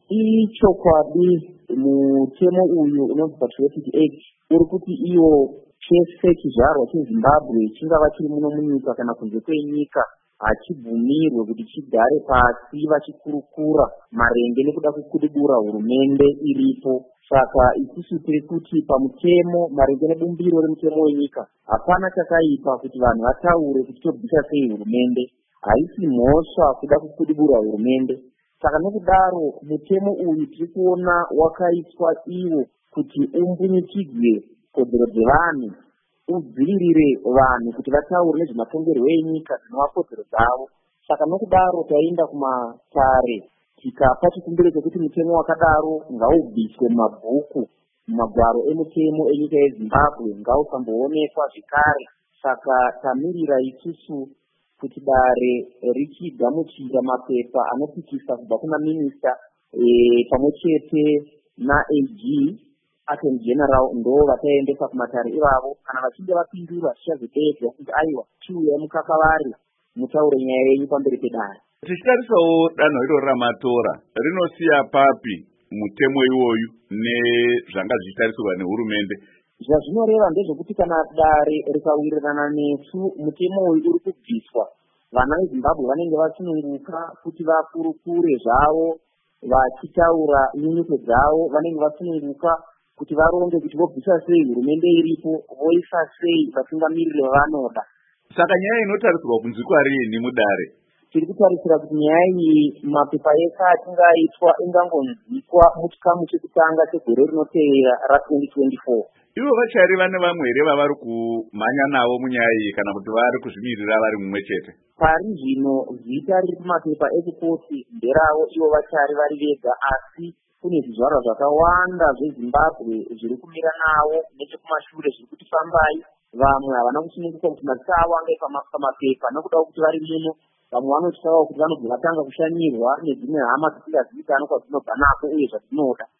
ichokwadi mutemo uyu unonzi patriotic act uri kuti iyo chese chizvarwa chezimbabwe chingava chiri muno munyika kana kunze kwenyika hachibvumirwe kuti chigare pasi vachikurukura marenge nekuda kukudibura hurumende iripo. Saka isusu tiri kuti pamutemo marenge nebumbiro remutemo wenyika hapana chakaipa kuti vanhu vataure kuti tobvisa sei hurumende, haisi mhosva kuda kukudibura hurumende. Saka nokudaro mutemo uyu tiri kuona wakaiswa iwo kuti umbunyikidzwe kodzero dzevanhu, udzivirire vanhu kuti vataure nezvematongerwo enyika dzinova kodzero dzavo. Saka nokudaro taenda kumatare tikapa chikumbiro chekuti mutemo wakadaro ngaubviswe mumabhuku, mumagwaro emutemo enyika yezimbabwe, ngausamboonekwa zvekare. Saka tamirira isusu kuti dare richigamuchira mapepa anopikisa kubva kuna minista pamwe chete naAG Attorney General ndo vataendesa kumatare ivavo. Kana vachinge vapindura zvichazotevedzwa kuti aiwa chiuya mukakavari mutaure nyaya yenyu pamberi pedare. Tichitarisawo danho iroro ramatora rinosiya papi mutemo iwoyu nezvanga zvichitarisirwa nehurumende? Zvazvinoreva ndezvekuti kana dare rikawirirana nesu mutemo uyu uri kubviswa, vana vezimbabwe vanenge vasununguka kuti vakurukure zvavo vachitaura nyunyuto dzavo, vanenge vasununguka kuti varonge kuti vobvisa sei hurumende iripo, voisa sei vatungamiriri vavanoda. Saka nyaya inotarisirwa kunzi kwarini mudare? Tiri kutarisira kuti nyaya iyi mapepa ese achinge aitwa ingangonzwikwa muchikamu chekutanga chegore rinoteera ra2024. Ivo vachari vane vamwe here vavari kumhanya navo munyaya iyi kana kuti vari kuzvimirira vari mumwe chete? Pari zvino zita riri kumapepa ekukoti nderavo ivo vachari vari vega, asi kune zvizvarwa zvakawanda zvezimbabwe zviri kumira navo nechekumashure zviri kuti fambai. Vamwe havana kusununguka kuti mazita avo ange pamapepa nokuda kuti vari muno. Vamwe vanotyawo kuti vanobva vatanga kushanyirwa nedzimwe hama dzisingazivikanwa kwadzinobva napo uye zvadzinoda.